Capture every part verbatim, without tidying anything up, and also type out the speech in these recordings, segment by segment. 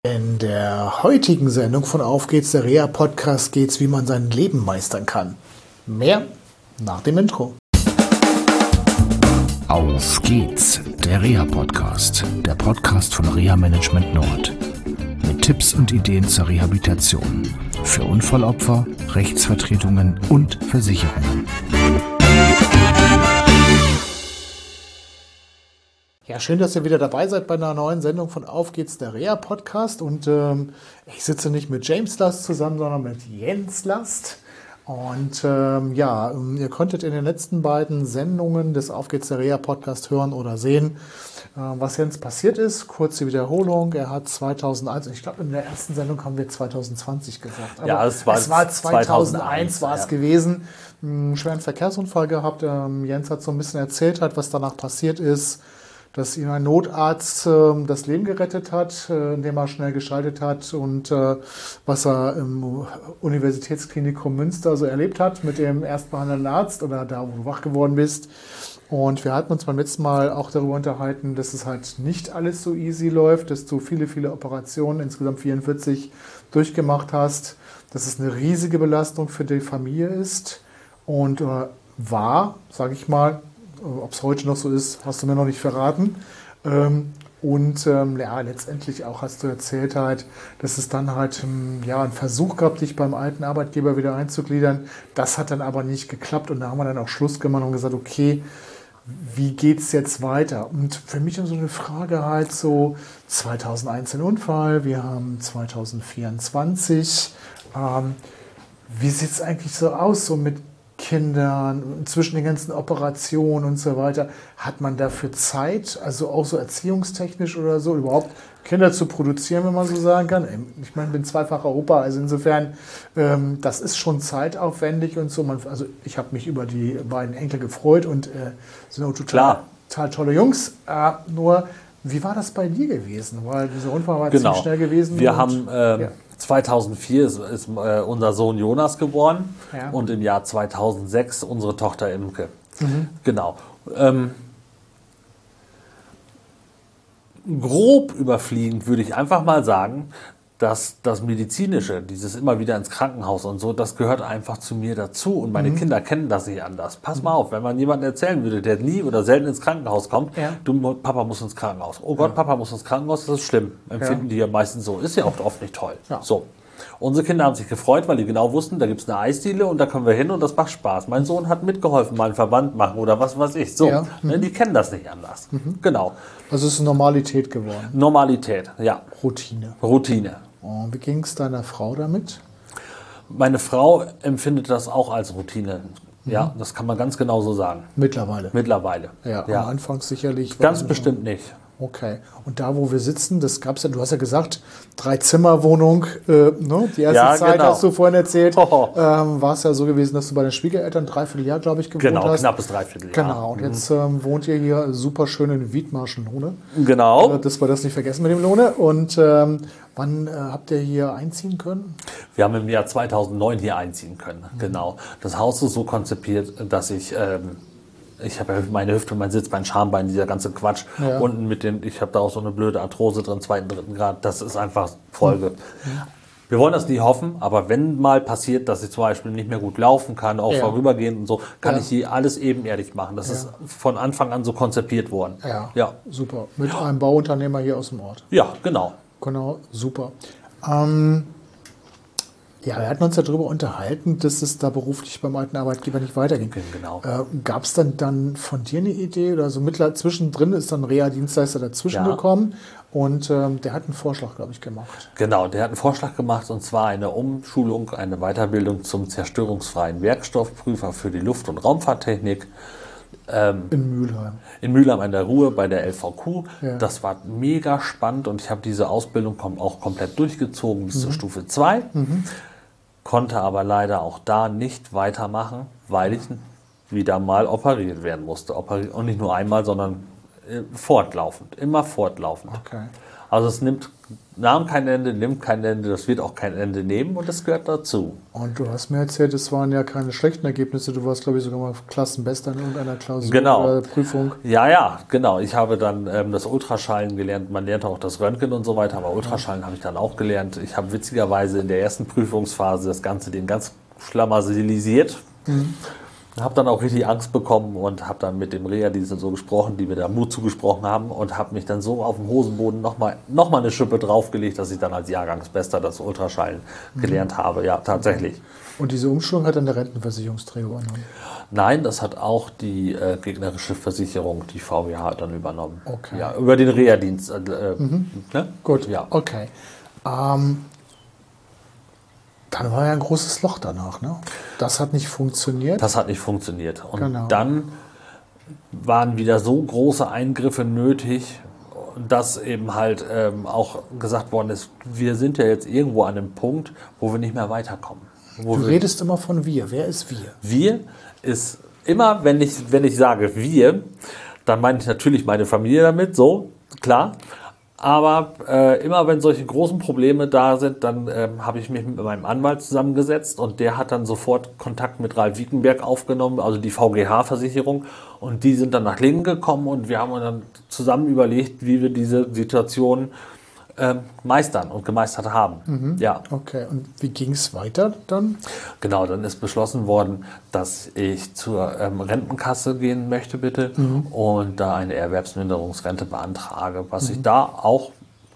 In der heutigen Sendung von Auf geht's, der Reha-Podcast, geht's, wie man sein Leben meistern kann. Mehr nach dem Intro. Auf geht's, der Reha-Podcast, der Podcast von Reha Management Nord. Mit Tipps und Ideen zur Rehabilitation für Unfallopfer, Rechtsvertretungen und Versicherungen. Ja, schön, dass ihr wieder dabei seid bei einer neuen Sendung von Auf geht's, der Reha-Podcast. Und ähm, ich sitze nicht mit James Last zusammen, sondern mit Jens Last. Und ähm, ja, ihr konntet in den letzten beiden Sendungen des Auf geht's, der Reha-Podcast hören oder sehen, äh, was Jens passiert ist. Kurze Wiederholung, er hat zweitausendeins, ich glaube in der ersten Sendung haben wir zwanzig zwanzig gesagt. Aber ja, es war, es war zweitausendeins war es ja. gewesen. Einen schweren Verkehrsunfall gehabt. Ähm, Jens hat so ein bisschen erzählt, hat, was danach passiert ist. Dass ihm ein Notarzt äh, das Leben gerettet hat, äh, indem er schnell geschaltet hat und äh, was er im Universitätsklinikum Münster so erlebt hat mit dem erstbehandelnden Arzt oder da, wo du wach geworden bist. Und wir hatten uns beim letzten Mal auch darüber unterhalten, dass es halt nicht alles so easy läuft, dass du viele, viele Operationen, insgesamt vierundvierzig, durchgemacht hast, dass es eine riesige Belastung für die Familie ist und äh, war, sage ich mal, ob es heute noch so ist, hast du mir noch nicht verraten. Und ähm, ja, letztendlich auch hast du erzählt halt, dass es dann halt ja, einen Versuch gab, dich beim alten Arbeitgeber wieder einzugliedern. Das hat dann aber nicht geklappt und da haben wir dann auch Schluss gemacht und gesagt, okay, wie geht's jetzt weiter? Und für mich ist so eine Frage halt so, zweitausendeins ein Unfall, wir haben zweitausendvierundzwanzig. Ähm, wie sieht es eigentlich so aus, so mit Kindern, zwischen den ganzen Operationen und so weiter, hat man dafür Zeit, also auch so erziehungstechnisch oder so, überhaupt Kinder zu produzieren, wenn man so sagen kann? Ich meine, ich bin zweifacher Opa, also insofern, ähm, das ist schon zeitaufwendig und so. Man, also ich habe mich über die beiden Enkel gefreut und äh, sind auch total, total tolle Jungs. Äh, nur, wie war das bei dir gewesen? Weil dieser Unfall war genau. ziemlich schnell gewesen. Wir und, haben ähm, ja. zweitausendvier ist, ist äh, unser Sohn Jonas geboren Ja. und im Jahr zweitausendsechs unsere Tochter Imke. Mhm. Genau. Ähm, grob überfliegend würde ich einfach mal sagen, dass das Medizinische, dieses immer wieder ins Krankenhaus und so, das gehört einfach zu mir dazu und meine mhm. Kinder kennen das nicht anders. Pass mal auf, wenn man jemandem erzählen würde, der nie oder selten ins Krankenhaus kommt, ja. du, Papa muss ins Krankenhaus. Oh Gott, ja. Papa muss ins Krankenhaus, das ist schlimm. Empfinden ja. die ja meistens so. Ist ja auch oft nicht toll. Ja. So. Unsere Kinder haben sich gefreut, weil die genau wussten, da gibt es eine Eisdiele und da können wir hin und das macht Spaß. Mein Sohn hat mitgeholfen, mal einen Verband machen oder was weiß ich. So, ja. mhm. die kennen das nicht anders. Mhm. Genau. Also es ist Normalität geworden. Normalität, ja. Routine. Routine. Und wie ging es deiner Frau damit? Meine Frau empfindet das auch als Routine. Mhm. Ja, das kann man ganz genau so sagen. Mittlerweile? Mittlerweile. Ja, ja. am Anfang sicherlich. Ganz bestimmt nicht. Okay. Und da, wo wir sitzen, das gab es ja, du hast ja gesagt, Drei-Zimmer-Wohnung, äh, ne? Die erste ja, Zeit genau. hast du vorhin erzählt, oh. ähm, war es ja so gewesen, dass du bei den Schwiegereltern dreiviertel Jahr, glaube ich, gewohnt genau, hast. Genau, knappes Dreivierteljahr. Genau, und jetzt ähm, wohnt ihr hier super schön in Wiedmarschen-Lohne. Genau. Äh, dass wir das nicht vergessen mit dem Lohne. Und ähm, wann äh, habt ihr hier einziehen können? Wir haben im Jahr zweitausendneun hier einziehen können, mhm. genau. Das Haus ist so konzipiert, dass ich... Ähm, Ich habe ja meine Hüfte, mein Sitz, mein Schambein, dieser ganze Quatsch. Ja. Unten mit den, ich habe da auch so eine blöde Arthrose drin, zweiten, dritten Grad. Das ist einfach Folge. Mhm. Wir wollen das nie hoffen, aber wenn mal passiert, dass ich zum Beispiel nicht mehr gut laufen kann, auch ja. vorübergehend und so, kann ja. ich hier alles ebenerdig machen. Das ja. ist von Anfang an so konzipiert worden. Ja, ja. super. Mit einem Bauunternehmer hier aus dem Ort. Ja, genau. Genau, super. Ähm, Ja, wir hatten uns ja darüber unterhalten, dass es da beruflich beim alten Arbeitgeber nicht weiterging. Genau. Äh, Gab es dann, dann von dir eine Idee oder so mittlerweile zwischendrin ist dann ein Reha-Dienstleister dazwischen ja. gekommen und ähm, der hat einen Vorschlag, glaube ich, gemacht. Genau, der hat einen Vorschlag gemacht und zwar eine Umschulung, eine Weiterbildung zum zerstörungsfreien Werkstoffprüfer für die Luft- und Raumfahrttechnik. Ähm, in Mülheim. In Mülheim an der Ruhr bei der L V Q. Ja. Das war mega spannend und ich habe diese Ausbildung auch komplett durchgezogen bis mhm. zur Stufe zwei. Mhm. Konnte aber leider auch da nicht weitermachen, weil ich wieder mal operiert werden musste. Operiert, und nicht nur einmal, sondern fortlaufend, immer fortlaufend. Okay. Also es nimmt, nahm kein Ende, nimmt kein Ende, das wird auch kein Ende nehmen und das gehört dazu. Und du hast mir erzählt, es waren ja keine schlechten Ergebnisse. Du warst, glaube ich, sogar mal Klassenbester in irgendeiner Klausur genau. oder Prüfung. Ja, ja, genau. Ich habe dann ähm, das Ultraschallen gelernt. Man lernt auch das Röntgen und so weiter, aber Ultraschallen habe ich dann auch gelernt. Ich habe witzigerweise in der ersten Prüfungsphase das Ganze den ganz schlamasilisiert. Mhm. Habe dann auch richtig Angst bekommen und habe dann mit dem Reha-Dienst so gesprochen, die mir da Mut zugesprochen haben und habe mich dann so auf dem Hosenboden nochmal noch mal eine Schippe draufgelegt, dass ich dann als Jahrgangsbester das Ultraschallen mhm. gelernt habe. Ja, tatsächlich. Und diese Umschulung hat dann der Rentenversicherungsträger übernommen? Nein, das hat auch die äh, gegnerische Versicherung, die V W H, dann übernommen. Okay. Ja, über den Reha-Dienst. Äh, mhm. ne? Gut, ja. Okay. Ähm, dann war ja ein großes Loch danach, ne? Das hat nicht funktioniert. Das hat nicht funktioniert. Und genau. dann waren wieder so große Eingriffe nötig, dass eben halt ähm, auch gesagt worden ist, wir sind ja jetzt irgendwo an einem Punkt, wo wir nicht mehr weiterkommen. Wo du wir, redest immer von wir. Wer ist wir? Wir ist immer, wenn ich, wenn ich sage wir, dann meine ich natürlich meine Familie damit, so, klar. Aber äh, immer wenn solche großen Probleme da sind, dann ähm, habe ich mich mit meinem Anwalt zusammengesetzt und der hat dann sofort Kontakt mit Ralf Wiekenberg aufgenommen, also die V G H-Versicherung. Und die sind dann nach Lingen gekommen und wir haben uns dann zusammen überlegt, wie wir diese Situation ähm, meistern und gemeistert haben. Mhm. Ja. Okay, und wie ging es weiter dann? Genau, dann ist beschlossen worden, dass ich zur ähm, Rentenkasse gehen möchte, bitte, mhm. und da eine Erwerbsminderungsrente beantrage, was mhm. ich da auch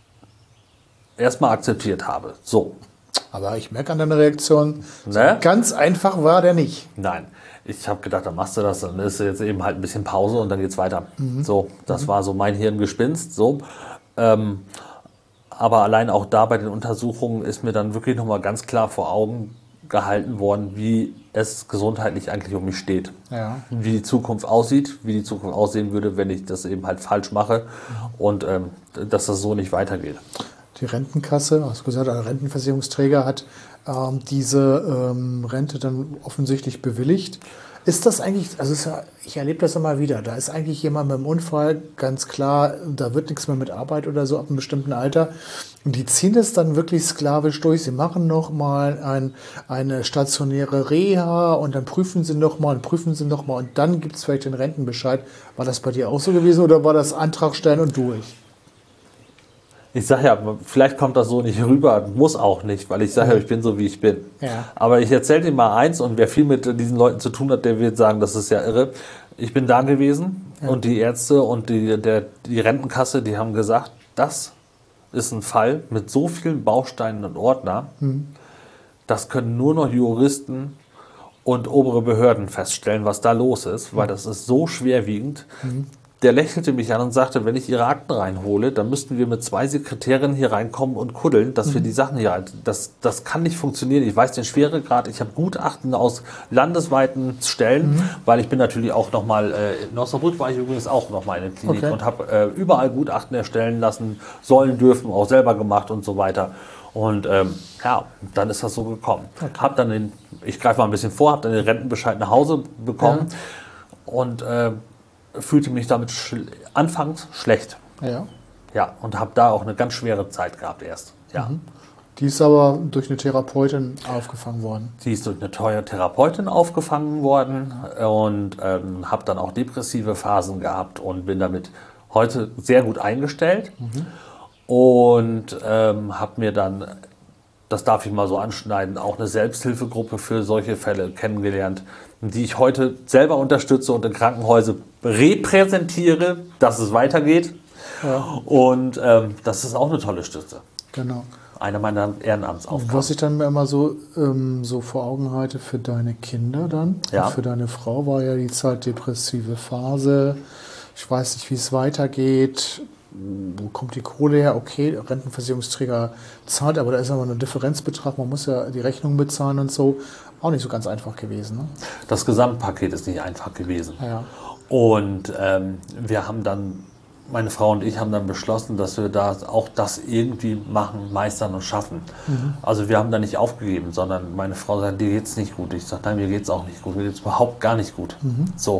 erstmal akzeptiert habe. So. Aber ich merke an deiner Reaktion, ne? so ganz einfach war der nicht. Nein. Ich habe gedacht, dann machst du das, dann ist jetzt eben halt ein bisschen Pause und dann geht's weiter. Mhm. So, das mhm. war so mein Hirngespinst. So. Ähm, Aber allein auch da bei den Untersuchungen ist mir dann wirklich nochmal ganz klar vor Augen gehalten worden, wie es gesundheitlich eigentlich um mich steht. Ja. Wie die Zukunft aussieht, wie die Zukunft aussehen würde, wenn ich das eben halt falsch mache und ähm, dass das so nicht weitergeht. Die Rentenkasse, hast du gesagt, der Rentenversicherungsträger hat ähm, diese ähm, Rente dann offensichtlich bewilligt. Ist das eigentlich, also ist ja, ich erlebe das immer wieder, da ist eigentlich jemand mit einem Unfall, ganz klar, da wird nichts mehr mit Arbeit oder so ab einem bestimmten Alter. Und die ziehen das dann wirklich sklavisch durch. Sie machen nochmal ein, eine stationäre Reha und dann prüfen sie nochmal und prüfen sie nochmal und dann gibt es vielleicht den Rentenbescheid. War das bei dir auch so gewesen oder war das Antrag stellen und durch? Ich sage ja, vielleicht kommt das so nicht rüber, muss auch nicht, weil ich sage ja, ich bin so, wie ich bin. Ja. Aber ich erzähle dir mal eins und wer viel mit diesen Leuten zu tun hat, der wird sagen, das ist ja irre. Ich bin da gewesen ja. und die Ärzte und die, der, die Rentenkasse, die haben gesagt, das ist ein Fall mit so vielen Bausteinen und Ordner, mhm. das können nur noch Juristen und obere Behörden feststellen, was da los ist, weil das ist so schwerwiegend. Mhm. Der lächelte mich an und sagte, wenn ich Ihre Akten reinhole, dann müssten wir mit zwei Sekretärinnen hier reinkommen und kuddeln, dass mhm. wir die Sachen hier, das, das kann nicht funktionieren. Ich weiß den Schweregrad, ich habe Gutachten aus landesweiten Stellen, mhm. weil ich bin natürlich auch nochmal, äh, in Osnabrück war ich übrigens auch nochmal in der Klinik okay. und habe äh, überall Gutachten erstellen lassen, sollen, dürfen, auch selber gemacht und so weiter. Und ähm, ja, dann ist das so gekommen. Okay. Hab dann den, ich greife mal ein bisschen vor, habe dann den Rentenbescheid nach Hause bekommen ja. und äh, fühlte mich damit schl- anfangs schlecht. Ja. Ja, und habe da auch eine ganz schwere Zeit gehabt erst. Ja. Mhm. Die ist aber durch eine Therapeutin aufgefangen worden. Die ist durch eine teure Therapeutin aufgefangen worden und ähm, habe dann auch depressive Phasen gehabt und bin damit heute sehr gut eingestellt. Mhm. Und ähm, habe mir dann, das darf ich mal so anschneiden, auch eine Selbsthilfegruppe für solche Fälle kennengelernt, die ich heute selber unterstütze und in Krankenhäusern repräsentiere, dass es weitergeht. Ja. Und ähm, das ist auch eine tolle Stütze. Genau. Eine meiner Ehrenamtsaufgaben. Was ich dann mir immer so, ähm, so vor Augen halte für deine Kinder dann, ja. und für deine Frau war ja die Zeit depressive Phase. Ich weiß nicht, wie es weitergeht. Wo kommt die Kohle her? Okay, Rentenversicherungsträger zahlt, aber da ist aber ein Differenzbetrag. Man muss ja die Rechnung bezahlen und so. Auch nicht so ganz einfach gewesen. Ne? Das Gesamtpaket ist nicht einfach gewesen. Ja. Und ähm, wir haben dann, meine Frau und ich haben dann beschlossen, dass wir da auch das irgendwie machen, meistern und schaffen. Mhm. Also wir haben da nicht aufgegeben, sondern meine Frau sagt, dir geht's nicht gut. Ich sage, nein, mir geht's auch nicht gut. Mir geht's überhaupt gar nicht gut. Mhm. So.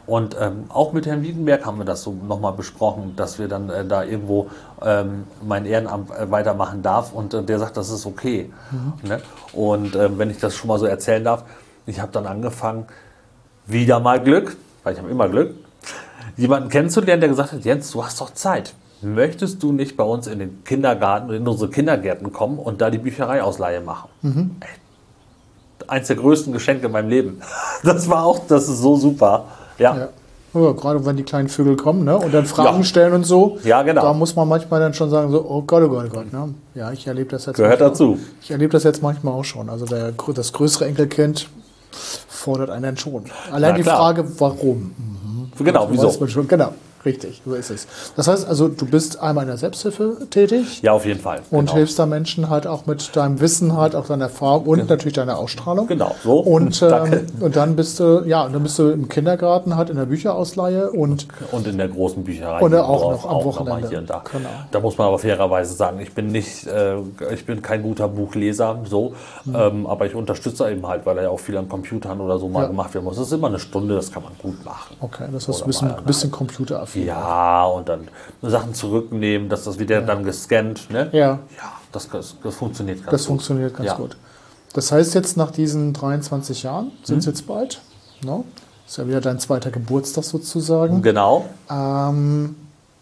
Und ähm, auch mit Herrn Wiedenberg haben wir das so nochmal besprochen, dass wir dann äh, da irgendwo ähm, mein Ehrenamt äh, weitermachen darf. Und äh, der sagt, das ist okay. Mhm. Ne? Und äh, wenn ich das schon mal so erzählen darf, ich habe dann angefangen, wieder mal Glück, weil ich habe immer Glück, jemanden kennenzulernen, der gesagt hat, Jens, du hast doch Zeit. Möchtest du nicht bei uns in den Kindergarten, in unsere Kindergärten kommen und da die Büchereiausleihe machen? Mhm. Eins der größten Geschenke in meinem Leben. Das war auch, das ist so super. Ja. Ja. Ja, gerade wenn die kleinen Vögel kommen, ne, und dann Fragen ja. stellen und so. Ja, genau. Da muss man manchmal dann schon sagen, so, oh Gott, oh Gott, oh Gott. Ne? Ja, ich erlebe das jetzt Gehört manchmal. dazu. Ich erlebe das jetzt manchmal auch schon. Also der, das größere Enkelkind fordert einen dann schon. Allein die Frage, warum? Mhm. Genau, wieso? Schon, genau. Richtig, so ist es. Das heißt also, du bist einmal in der Selbsthilfe tätig. Ja, auf jeden Fall. Und genau. hilfst da Menschen halt auch mit deinem Wissen, halt auch deiner Erfahrung und genau. natürlich deiner Ausstrahlung. Genau, so. Und, ähm, und dann bist du, ja, dann bist du im Kindergarten halt in der Bücherausleihe und und in der großen Bücherei. Und auch noch am Wochenende. Noch hier und da. Genau. Da muss man aber fairerweise sagen, ich bin nicht, äh, ich bin kein guter Buchleser, so, mhm. ähm, aber ich unterstütze eben halt, weil da ja auch viel an Computern oder so mal ja. gemacht werden muss. Das ist immer eine Stunde, das kann man gut machen. Okay, das heißt, du bist ein bisschen computeraffin. Ja. Und dann Sachen zurücknehmen, dass das wieder ja. dann gescannt. Ne? Ja. Ja, das, das, das funktioniert ganz das gut. Das funktioniert ganz ja. gut. Das heißt, jetzt nach diesen dreiundzwanzig Jahren, sind es hm. jetzt bald, ne? Ist ja wieder dein zweiter Geburtstag sozusagen. Genau. Ähm,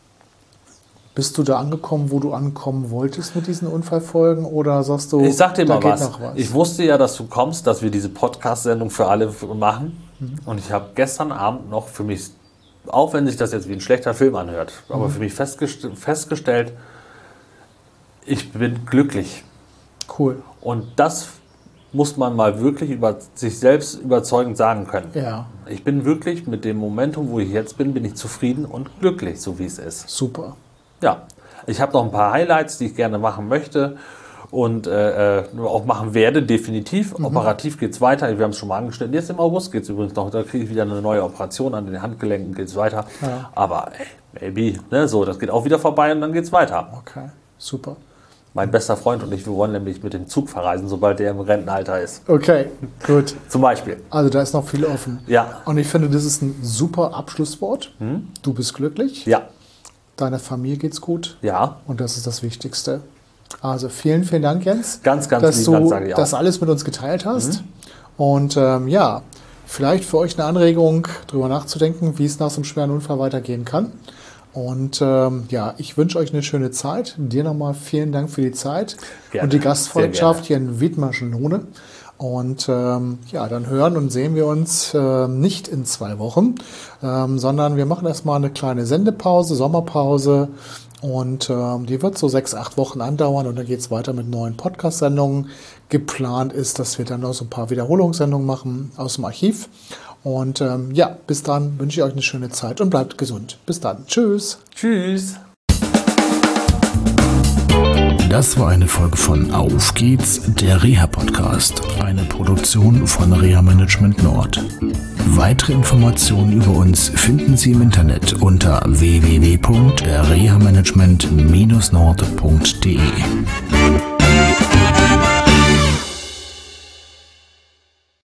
bist du da angekommen, wo du ankommen wolltest mit diesen Unfallfolgen? Oder sagst du, ich sag dir da mal geht was. noch was? Ich wusste ja, dass du kommst, dass wir diese Podcast-Sendung für alle machen. Mhm. Und ich habe gestern Abend noch für mich, auch wenn sich das jetzt wie ein schlechter Film anhört, aber mhm. für mich festgest- festgestellt, ich bin glücklich. Cool. Und das muss man mal wirklich über sich selbst überzeugend sagen können. Ja. Ich bin wirklich mit dem Momentum, wo ich jetzt bin, bin ich zufrieden und glücklich, so wie es ist. Super. Ja, ich habe noch ein paar Highlights, die ich gerne machen möchte und äh, auch machen werde, definitiv. Mhm. Operativ geht es weiter, wir haben es schon mal angestellt. Jetzt im August geht es übrigens noch, da kriege ich wieder eine neue Operation an den Handgelenken, geht es weiter. Ja. Aber ey, maybe, ne, so, das geht auch wieder vorbei und dann geht es weiter. Okay, super. Mein bester Freund und ich, wir wollen nämlich mit dem Zug verreisen, sobald der im Rentenalter ist. Okay, gut. Zum Beispiel. Also da ist noch viel offen. Ja. Und ich finde, das ist ein super Abschlusswort. Hm? Du bist glücklich. Ja. Deiner Familie geht's gut. Ja. Und das ist das Wichtigste. Also vielen, vielen Dank, Jens. Ganz, ganz dass lieb, du Dank, sage ich auch. das alles mit uns geteilt hast. Mhm. Und ähm, ja, vielleicht für euch eine Anregung, darüber nachzudenken, wie es nach so einem schweren Unfall weitergehen kann. Und ähm, ja, ich wünsche euch eine schöne Zeit. Dir nochmal vielen Dank für die Zeit gerne. Und die Gastfreundschaft hier in Wiedmarschen-Lohne. Und ähm, ja, dann hören und sehen wir uns äh, nicht in zwei Wochen, ähm, sondern wir machen erstmal eine kleine Sendepause, Sommerpause. Und ähm, die wird so sechs, acht Wochen andauern und dann geht es weiter mit neuen Podcast-Sendungen. Geplant ist, dass wir dann noch so ein paar Wiederholungssendungen machen aus dem Archiv. Und ähm, ja, bis dann wünsche ich euch eine schöne Zeit und bleibt gesund. Bis dann. Tschüss. Tschüss. Das war eine Folge von Auf geht's, der Reha-Podcast, eine Produktion von Reha Management Nord. Weitere Informationen über uns finden Sie im Internet unter w w w punkt reha management Bindestrich nord punkt d e.